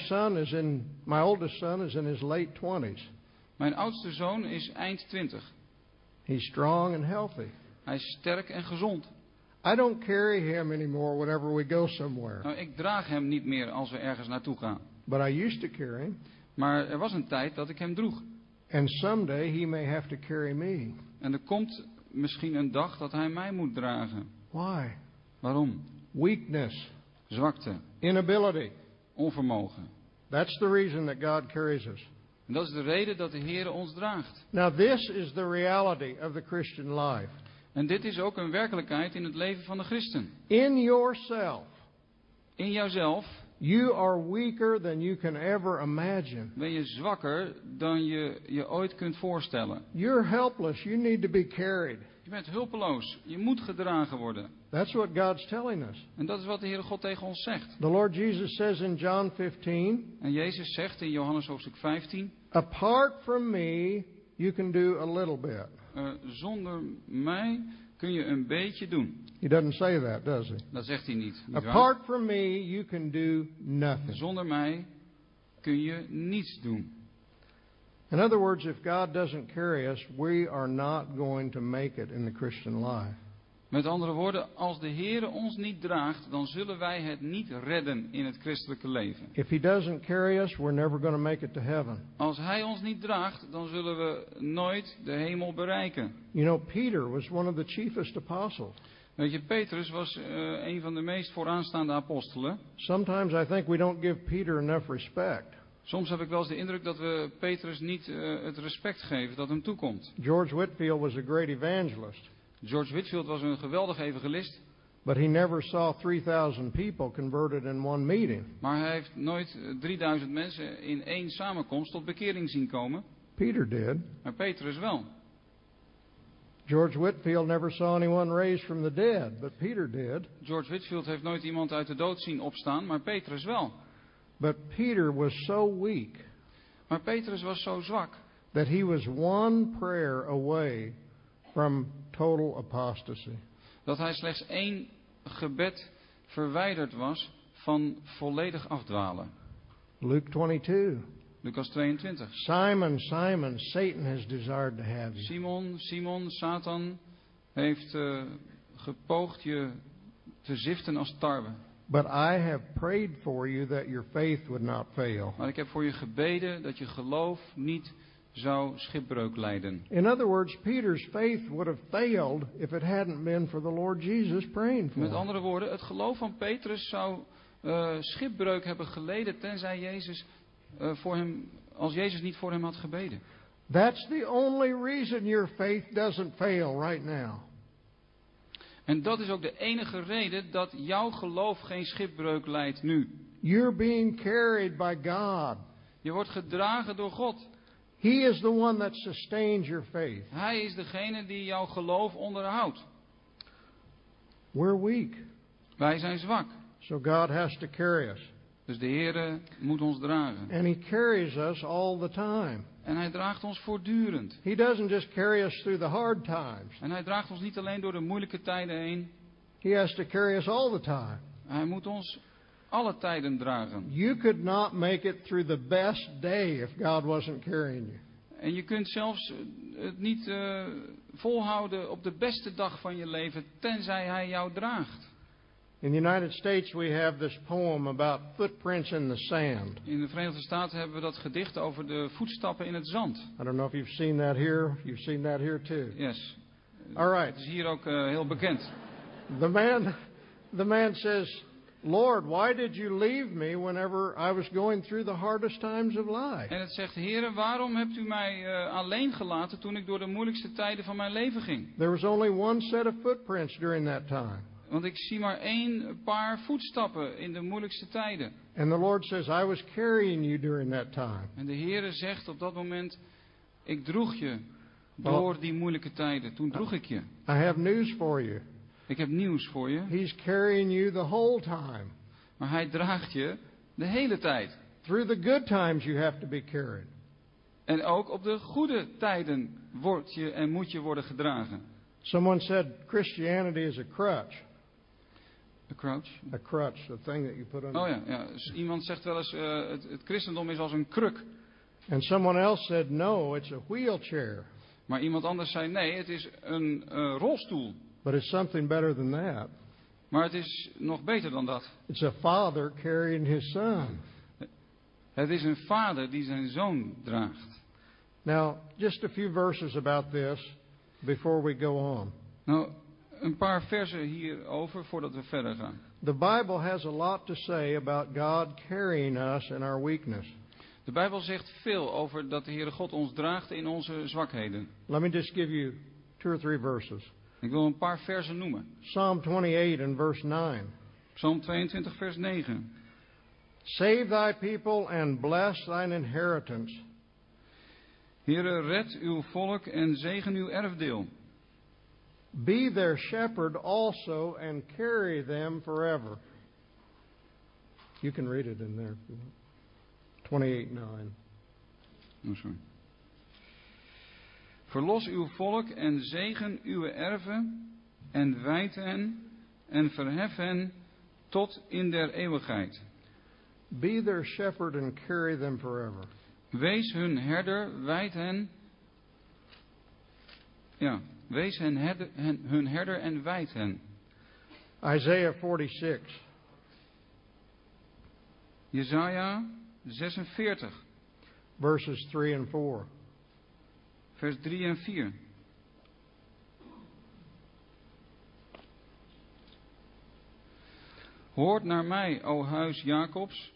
oldest son is in his late 20s. Mijn oudste zoon is eind 20. He's strong and healthy. Hij is sterk en gezond. I don't carry him anymore whenever we go somewhere. Nou, ik draag hem niet meer als we ergens naartoe gaan. But I used to carry him. Maar er was een tijd dat ik hem droeg. And someday he may have to carry me. En er komt misschien een dag dat hij mij moet dragen. Why? Waarom? Weakness. Zwakte. Inability. Onvermogen. That's the reason that God carries us. En dat is de reden dat de Heere ons draagt. Now this is the reality of the Christian life. En dit is ook een werkelijkheid in het leven van de christen. In yourself, In jouzelf you are weaker than you can ever imagine. ben je zwakker dan je je ooit kunt voorstellen. You're helpless. You need to be carried. Je bent hulpeloos. Je moet gedragen worden. That's what God's telling us. En dat is wat de Heere God tegen ons zegt. The Lord Jesus says in John 15, En Jezus zegt in Johannes hoofdstuk 15... apart from me, you can do a little bit. Zonder mij kun je een beetje doen. He doesn't say that, does he? Dat zegt hij niet. Niet waar? Apart from me, you can do nothing. Zonder mij kun je niets doen. In other words, if God doesn't carry us, we are not going to make it in the Christian life. Met andere woorden, als de Heere ons niet draagt, dan zullen wij het niet redden in het christelijke leven. If He doesn't carry us, we're never going to make it to heaven. Als Hij ons niet draagt, dan zullen we nooit de hemel bereiken. You know, Peter was one of the chiefest apostles. Weet je, Petrus was een van de meest vooraanstaande apostelen. Sometimes I think we don't give Peter enough respect. Soms heb ik wel eens de indruk dat we Petrus niet het respect geven dat hem toekomt. George Whitefield was a great evangelist. George Whitefield was een geweldig evangelist. But he never saw 3,000 people converted in one meeting. Maar hij heeft nooit 3000 mensen in één samenkomst tot bekering zien komen. Peter did. Maar Petrus wel. George Whitefield never saw anyone raised from the dead, but Peter did. George Whitefield heeft nooit iemand uit de dood zien opstaan, maar Petrus wel. But Peter was so weak Maar Petrus was zo zwak that he was one prayer away from total apostasy. dat hij slechts 1 gebed verwijderd was van volledig afdwalen. Luke 22. Lucas 22. Simon, Simon, Satan has desired to have you. Simon, Simon, Satan heeft gepoogd je te ziften als tarwe. But I have prayed for you that your faith would not fail. Maar ik heb voor je gebeden dat je geloof niet zou schipbreuk lijden. In other words, Peter's faith would have failed if it hadn't been for the Lord Jesus praying for Met him. andere woorden, het geloof van Petrus zou schipbreuk hebben geleden tenzij Jezus als Jezus niet voor hem had gebeden. That's the only reason your faith doesn't fail right now. En dat is ook de enige reden dat jouw geloof geen schipbreuk lijdt nu. You're being carried by God. Je wordt gedragen door God. He is the one that sustains your faith. Hij is degene die jouw geloof onderhoudt. We're weak, Wij zijn zwak. so God has to carry us. Dus de Heere moet ons dragen. And He carries us all the time. En Hij draagt ons voortdurend. He doesn't just carry us through the hard times. En Hij draagt ons niet alleen door de moeilijke tijden heen. He has to carry us all the time. Hij moet ons alle tijden dragen. You could not make it through the best day if God wasn't carrying you. En je kunt zelfs het niet volhouden op de beste dag van je leven, tenzij Hij jou draagt. In the United States we have this poem about footprints in the sand. In de Verenigde Staten hebben we dat gedicht over de voetstappen in het zand. I don't know if you've seen that here. You've seen that here too. Yes. All right. Het is hier ook heel bekend. The man says, Lord, why did you leave me whenever I was going through the hardest times of life? En het zegt, Heere, waarom hebt u mij alleen gelaten toen ik door de moeilijkste tijden van mijn leven ging? There was only one set of footprints during that time. Want ik zie maar 1 paar voetstappen in de moeilijkste tijden. And the Lord says, I was carrying you during that time. En de Heere zegt op dat moment, ik droeg je door die moeilijke tijden. Toen droeg ik je. I have news for you. Ik heb nieuws voor je. He's carrying you the whole time. Maar Hij draagt je de hele tijd. Through the good times you have to be carried. En ook op de goede tijden word je en moet je worden gedragen. Someone said Christianity is a crutch. A crouch? A crutch, the thing that you put on. Oh ja. Dus iemand zegt wel eens, het christendom is als een kruk. And someone else said, no, it's a wheelchair. Maar iemand anders zei, nee, het is een rolstoel. But it's something better than that. Maar het is nog beter dan dat. It's a father carrying his son. Het is een vader die zijn zoon draagt. Now, just a few verses about this before we go on. Nou, een paar versen hierover voordat we verder gaan. The Bible has a lot to say about God carrying us in our weakness. De Bijbel zegt veel over dat de Heere God ons draagt in onze zwakheden. Let me just give you 2 or 3 verses. Ik wil een paar versen noemen. Psalm 28 and verse 9. Psalm 22 vers 9. Save thy people and bless thine inheritance. Heere, red uw volk en zegen uw erfdeel. Be their shepherd also and carry them forever. You can read it in there if you want. 28:9. Oh, sorry. Verlos uw volk en zegen uw erven en wijd hen en verhef hen tot in der eeuwigheid. Be their shepherd and carry them forever. Wees hun herder, wijd hen. Ja, wees hun herder en wijd hen. Isaiah 46. Jesaja 46. Verses 3 and 4. Vers 3 en 4. Hoort naar mij, o huis Jacobs,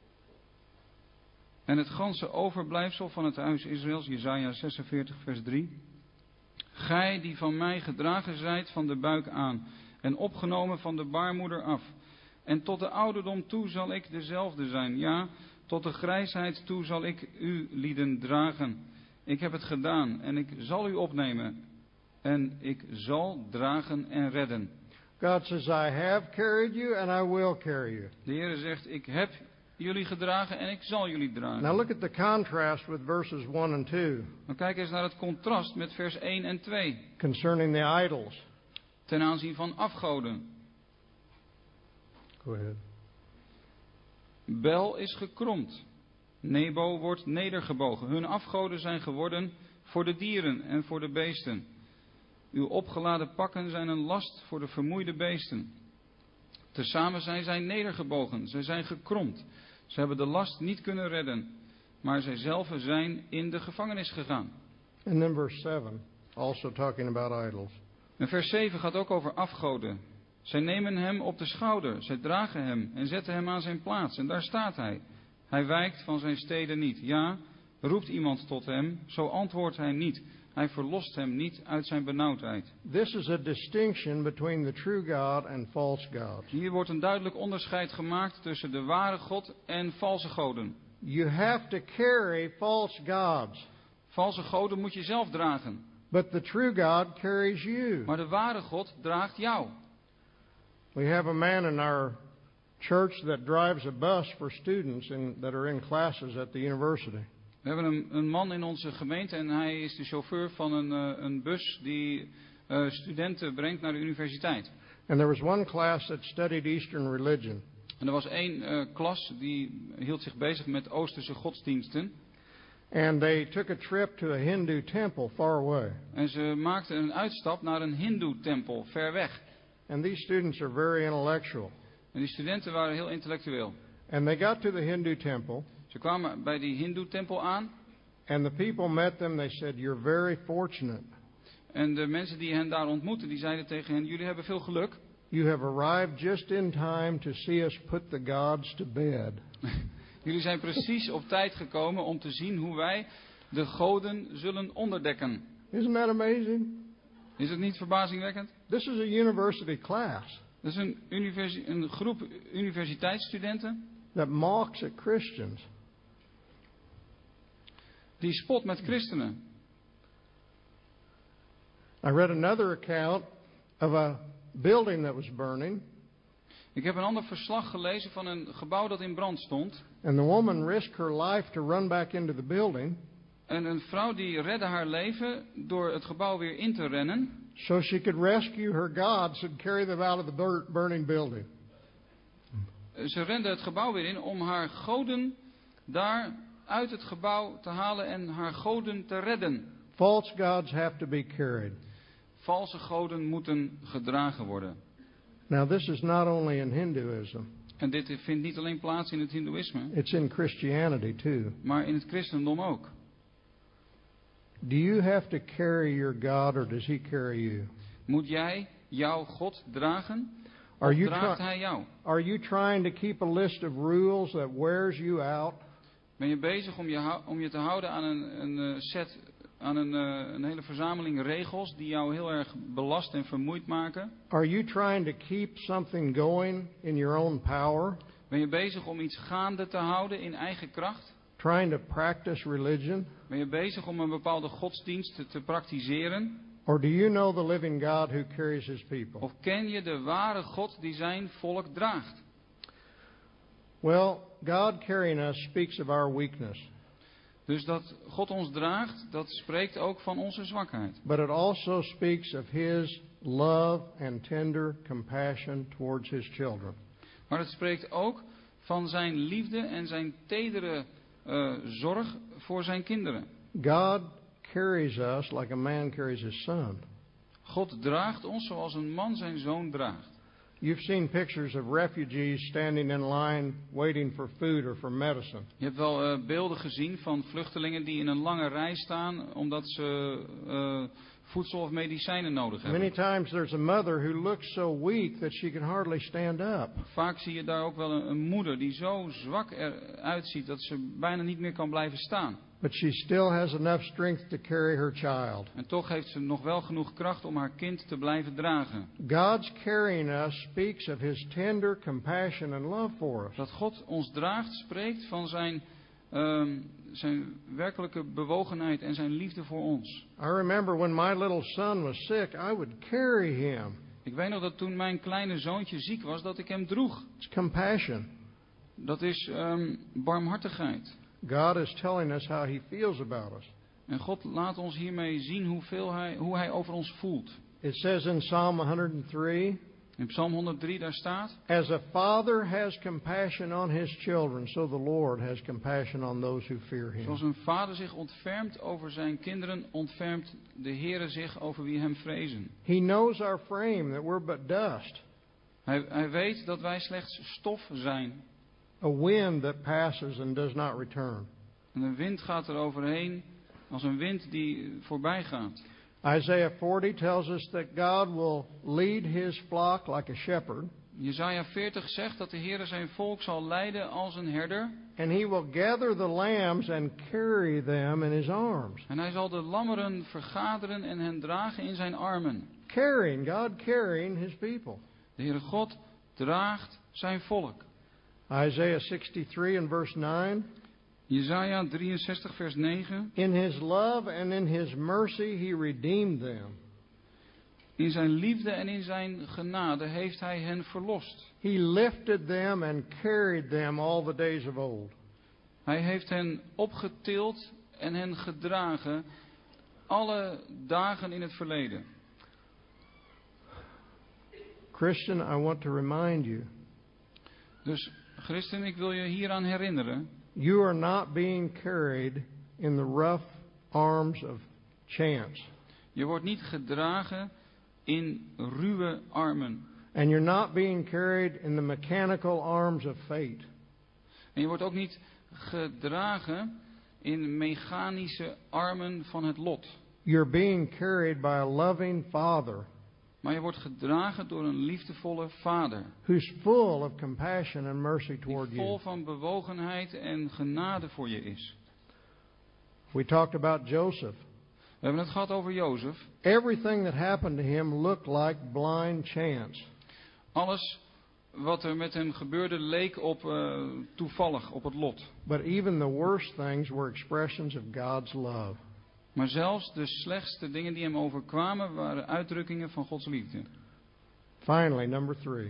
en het ganse overblijfsel van het huis Israëls, Jesaja 46 vers 3. Gij die van mij gedragen zijt van de buik aan, en opgenomen van de baarmoeder af. En tot de ouderdom toe zal ik dezelfde zijn, ja, tot de grijsheid toe zal ik u lieden dragen. Ik heb het gedaan en ik zal u opnemen en ik zal dragen en redden. God says, I have carried you and I will carry you. De Heer zegt, ik heb jullie gedragen en ik zal jullie dragen. Now look at the contrast with verses 1 and 2 Dan kijk eens naar het contrast met vers 1 en 2. concerning the idols. Ten aanzien van afgoden. Go ahead. Bel is gekromd. Nebo wordt nedergebogen. Hun afgoden zijn geworden voor de dieren en voor de beesten. Uw opgeladen pakken zijn een last voor de vermoeide beesten. Tezamen zijn zij nedergebogen. Zij zijn gekromd. Ze hebben de last niet kunnen redden. Maar zij zelf zijn in de gevangenis gegaan. And then verse 7, also talking about idols. En vers 7 gaat ook over afgoden. Zij nemen hem op de schouder. Zij dragen hem en zetten hem aan zijn plaats. En daar staat hij. Hij wijkt van zijn steden niet. Ja, Roept iemand tot hem, zo antwoordt hij niet. Hij verlost hem niet uit zijn benauwdheid. This is a distinction between the true God and false gods. Hier wordt een duidelijk onderscheid gemaakt tussen de ware God en valse goden. You have to carry false gods, Valse goden moet je zelf dragen. but the true God carries you. Maar de ware God draagt jou. We have a man in our church that drives a bus for students that are in classes at the university. We hebben een man in onze gemeente en hij is de chauffeur van een bus die studenten brengt naar de universiteit. And there was one class that studied Eastern religion. En er was één klas die hield zich bezig met Oosterse godsdiensten. And they took a trip to a Hindu temple far away. En ze maakten een uitstap naar een hindoe-tempel ver weg. And these students are very intellectual. En die studenten waren heel intellectueel. And they got to the Hindu temple. Ze kwamen bij die hindoe-tempel aan. And the people met them. They said, "You're very fortunate. En de mensen die hen daar ontmoetten, die zeiden tegen hen, jullie hebben veel geluk. You have arrived just in time to see us put the gods to bed." Jullie zijn precies op tijd gekomen om te zien hoe wij de goden zullen onderdekken. Isn't that amazing? Is het niet verbazingwekkend? This is a university class Dat is een groep universiteitsstudenten that mocks at Christians. die spot met christenen. I read another account of a building that was burning, Ik heb een ander verslag gelezen van een gebouw dat in brand stond. and the woman risked her life to run back into the building En een vrouw die redde haar leven door het gebouw weer in te rennen. so she could rescue her gods and carry them out of the burning building. Ze rende het gebouw weer in om haar goden daar uit het gebouw te halen en haar goden te redden. False gods have to be carried. Valse goden moeten gedragen worden. Now, this is not only in Hinduism, En dit vindt niet alleen plaats in het hindoeïsme, it's in Christianity too. maar in het christendom ook. Do you have to carry your God, or does He carry you? Moet jij jouw God dragen? Are Of you, draagt hij jou? are you trying to keep a list of rules that wears you out? Ben je bezig om je te houden aan een hele verzameling regels die jou heel erg belast en vermoeid maken? Are you trying to keep something going in your own power? Ben je bezig om iets gaande te houden in eigen kracht? Trying to practice religion? Ben je bezig om een bepaalde godsdienst te praktiseren? Or do you know the living God who carries His people? Of ken je de ware God die zijn volk draagt? Well, God carrying us speaks of our weakness, Dus dat God ons draagt, dat spreekt ook van onze zwakheid. but it also speaks of His love and tender compassion towards His children. Maar het spreekt ook van zijn liefde en zijn tedere zorg voor zijn kinderen. God carries us like a man carries his son. God draagt ons zoals een man zijn zoon draagt. You've seen pictures of refugees standing in line waiting for food or for medicine. Je hebt wel beelden gezien van vluchtelingen die in een lange rij staan omdat ze voedsel of medicijnen nodig hebben. Many times there's a mother who looks so weak that she can hardly stand up. Vaak zie je daar ook wel een moeder die zo zwak eruit ziet dat ze bijna niet meer kan blijven staan. But she still has enough strength to carry her child. En toch heeft ze nog wel genoeg kracht om haar kind te blijven dragen. God's carrying us speaks of His tender compassion and love for us. Dat God ons draagt spreekt van zijn werkelijke bewogenheid en zijn liefde voor ons. I remember when my little son was sick, I would carry him. Ik weet nog dat toen mijn kleine zoontje ziek was, dat ik hem droeg. It's compassion. Dat is barmhartigheid. God is telling us how He feels about us. En God laat ons hiermee zien hoe hij over ons voelt. It says in Psalm 103, In Psalm 103 daar staat: as a father has compassion on his children, so the Lord has compassion on those who fear Him. Zoals een vader zich ontfermt over zijn kinderen, ontfermt de Heere zich over wie hem vrezen. He knows our frame, that we're but dust. Hij weet dat wij slechts stof zijn. A wind that passes and does not return. En een wind gaat er overheen als een wind die voorbij gaat. Isaiah 40 tells us that God will lead His flock like a shepherd. Jesaja 40 zegt dat de Heer zijn volk zal leiden als een herder. And he will gather the lambs and carry them in his arms. En hij zal de lammeren vergaderen en hen dragen in zijn armen. Carrying, God carrying his people. De Heere God draagt zijn volk. Isaiah 63 and verse 9. Jesaja 63 vers 9. In his love and in his mercy he redeemed them. In zijn liefde en in zijn genade heeft hij hen verlost. He lifted them and carried them all the days of old. Hij heeft hen opgetild en hen gedragen alle dagen in het verleden. Christian, I want to remind you. Dus christen, ik wil je hieraan herinneren. You are not being carried in the rough arms of chance. Je wordt niet gedragen in ruwe armen. And you're not being carried in the mechanical arms of fate. En je wordt ook niet gedragen in mechanische armen van het lot. You're being carried by a loving Father. Maar je wordt gedragen door een liefdevolle Vader. Who's full of compassion and mercy toward Die vol you. van bewogenheid en genade voor je is. We talked about Joseph. We hebben het gehad over Jozef. Everything that happened to him looked like blind chance. Alles wat er met hem gebeurde leek op toevallig, op het lot. But even the worst things were expressions of God's love. Maar zelfs de slechtste dingen die hem overkwamen waren uitdrukkingen van Gods liefde. Finally, number 3.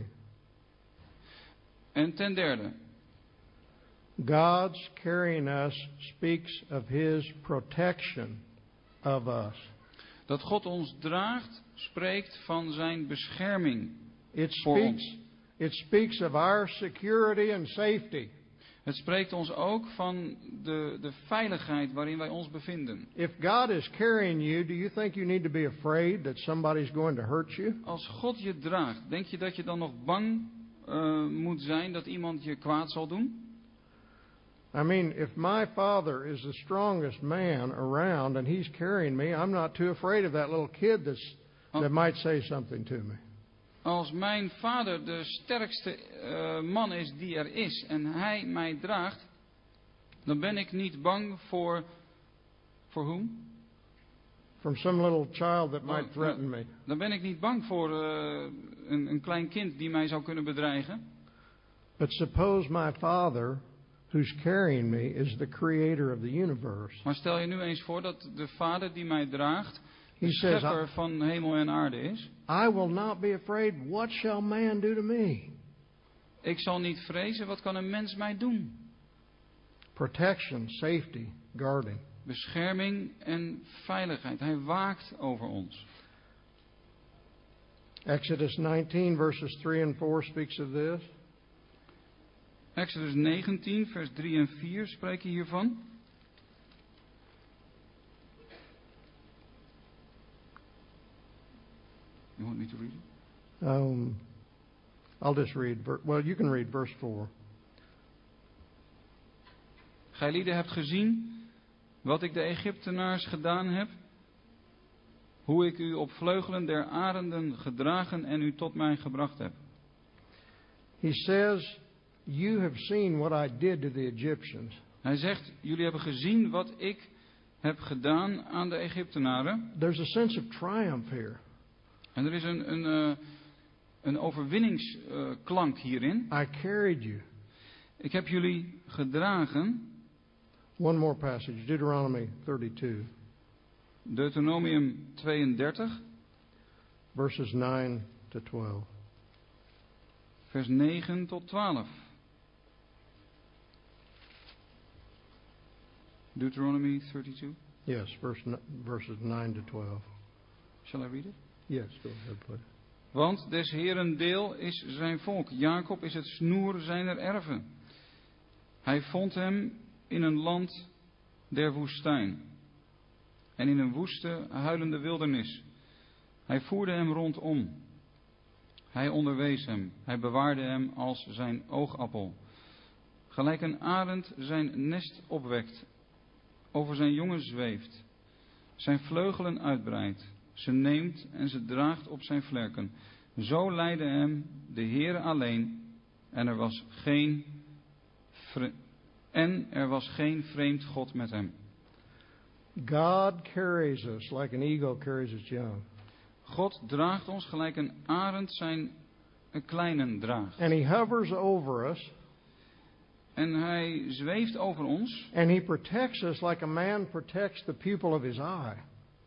En ten derde, God's carrying us speaks of His protection of us. dat God ons draagt, spreekt van zijn bescherming It voor ons. speaks of our security and safety. Het spreekt ons ook van de veiligheid waarin wij ons bevinden. If God is carrying you, do you think you need to be afraid that somebody's going to hurt you? Als God je draagt, denk je dat je dan nog bang moet zijn dat iemand je kwaad zal doen? I mean, if my father is the strongest man around and he's carrying me, I'm not too afraid of that little kid that might say something to me. Als mijn vader de sterkste man is die er is en hij mij draagt, dan ben ik niet bang voor whom? From some little child that might threaten me. Dan ben ik niet bang voor een klein kind die mij zou kunnen bedreigen. But suppose my father, who's carrying me, is the creator of the universe. Maar stel je nu eens voor dat de vader die mij draagt, de He says, schepper van hemel en aarde is. I will not be afraid. What shall man do to me? Ik zal niet vrezen, wat kan een mens mij doen? Protection, safety, guarding. Bescherming en veiligheid. Hij waakt over ons. Exodus 19 verses 3 and 4 speaks of this. Exodus 19 vers 3 en 4 spreken hiervan. You want me to read it? I'll just read. Well, you can read verse 4. Gijlieden hebt gezien wat ik de Egyptenaars gedaan heb. Hoe ik u op vleugelen der arenden gedragen en u tot mij gebracht heb. He says, you have seen what I did to the Egyptians. Hij zegt, jullie hebben gezien wat ik heb gedaan aan de Egyptenaren. There's a sense of triumph here. En er is een overwinningsklank hierin. I carried you. Ik heb jullie gedragen. One more passage, Deuteronomy 32. Deuteronomium 32. Verses 9 to 12. Vers 9 tot 12. Deuteronomy 32. Yes, verses 9 to 12. Shall I read it? Yes, go ahead, please. Want des Heeren deel is zijn volk. Jacob is het snoer zijner erven. Hij vond hem in een land der woestijn. En in een woeste, huilende wildernis. Hij voerde hem rondom. Hij onderwees hem. Hij bewaarde hem als zijn oogappel. Gelijk een arend zijn nest opwekt. Over zijn jongen zweeft. Zijn vleugelen uitbreidt. Ze neemt en ze draagt op zijn vlerken. Zo leidde hem de Heere alleen, en er was geen vreemd God met hem. God carries us like an eagle carries its young. God draagt ons gelijk een arend zijn kleinen draagt. And he hovers over us. En hij zweeft over ons. And he protects us like a man protects the pupil of his eye.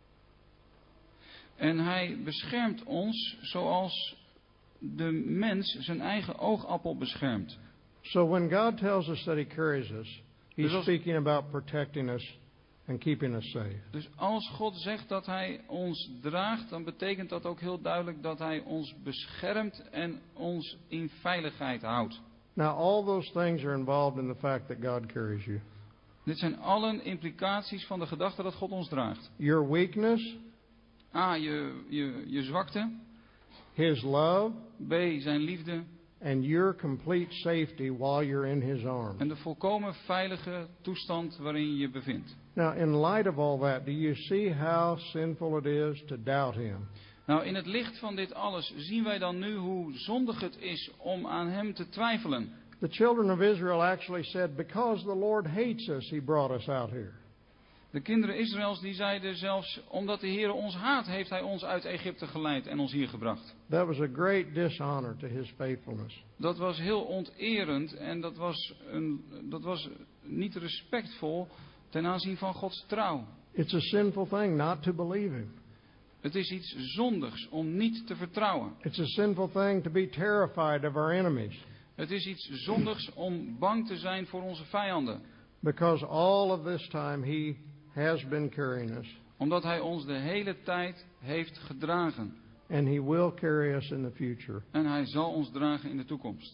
En hij beschermt ons zoals de mens zijn eigen oogappel beschermt. So when God tells us that he carries us, he's Dus speaking about protecting us and keeping us safe. Dus als God zegt dat hij ons draagt, dan betekent dat ook heel duidelijk dat hij ons beschermt en ons in veiligheid houdt. Now all those things are involved in the fact that God carries you. Dit zijn allen implicaties van de gedachte dat God ons draagt. Your weakness, A, je zwakte. his love, B, zijn liefde. and your complete safety while you're in his arms. En de volkomen veilige toestand waarin je je bevindt. Now, in light of all that, do you see how sinful it is to doubt him? Nou, in het licht van dit alles zien wij dan nu hoe zondig het is om aan hem te twijfelen. The children of Israel actually said, because the Lord hates us, he brought us out here. De kinderen Israëls die zeiden zelfs, omdat de Heer ons haat, heeft hij ons uit Egypte geleid en ons hier gebracht. That was a great dishonor to his faithfulness. Dat was heel onterend en dat was niet respectvol ten aanzien van Gods trouw. It's a sinful thing not to believe him. Het is iets zondigs om niet te vertrouwen. It's a sinful thing to be terrified of our enemies. Het is iets zondigs om bang te zijn voor onze vijanden. Because all of this time he has been carrying us. Omdat hij ons de hele tijd heeft gedragen. And he will carry us in the future. En hij zal ons dragen in de toekomst.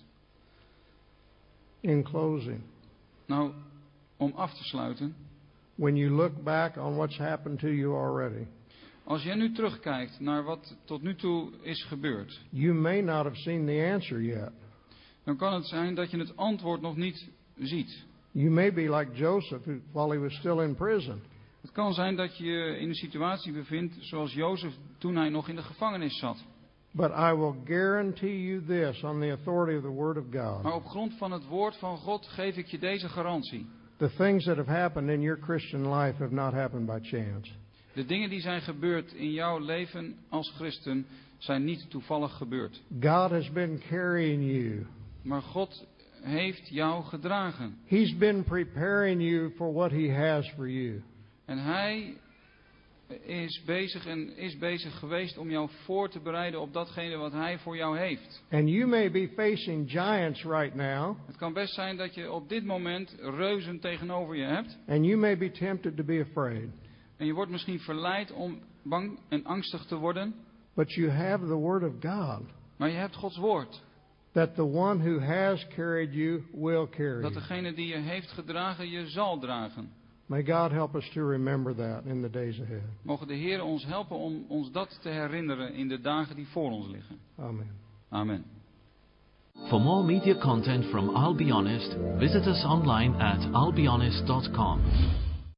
In closing, Nou, om af te sluiten. when you look back on what's happened to you already, Als jij nu terugkijkt naar wat tot nu toe is gebeurd. you may not have seen the answer yet. Dan kan het zijn dat je het antwoord nog niet ziet. You may be like Joseph while he was still in prison. Het kan zijn dat je je in een situatie bevindt zoals Jozef toen hij nog in de gevangenis zat. But I will guarantee you this on the authority of the Word of Maar God. op grond van het woord van God geef ik je deze garantie. The things that have happened in your Christian life have not happened by chance. De dingen die zijn gebeurd in jouw leven als christen zijn niet toevallig gebeurd. God has been carrying you. Maar God heeft jou gedragen. He's been preparing you for what He has for you. En hij is bezig geweest om jou voor te bereiden op datgene wat hij voor jou heeft. And you may be facing giants right now. Het kan best zijn dat je op dit moment reuzen tegenover je hebt. And you may be tempted to be afraid. En je wordt misschien verleid om bang en angstig te worden. But you have the Word of God. Maar je hebt Gods woord. That the one who has carried you will carry Dat you. degene die je heeft gedragen je zal dragen. May God help us to remember that in the days ahead. Mogen de Heer ons helpen om ons dat te herinneren in de dagen die voor ons liggen. Amen. Amen. For more media content from I'll Be Honest, visit us online at illbehonest.com.